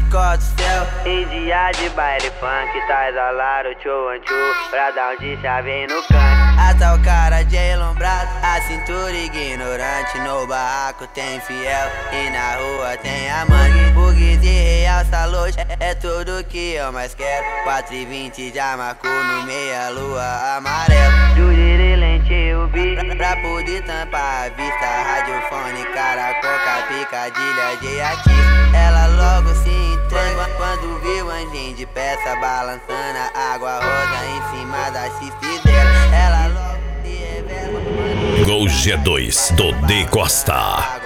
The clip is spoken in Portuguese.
escola do céu. Em dia de baile funk, tá exalado, tchu, pra dar um de chave no canto. Até o cara de elombrado, a cintura ignorante. No barraco tem fiel e na rua tem amante. Bugs e realça luz, é tudo que eu mais quero. 4h20 já marcou no meia lua amarelo. Juriri lente o bicho Pra poder tampar a vista, radiofone, caracoca, picadilha de artista. Ela logo se entrega quando vê o anjinho de peça balançando a água rosa em cima da chifre dela. Ela logo se revela Gol G2 do D Costa.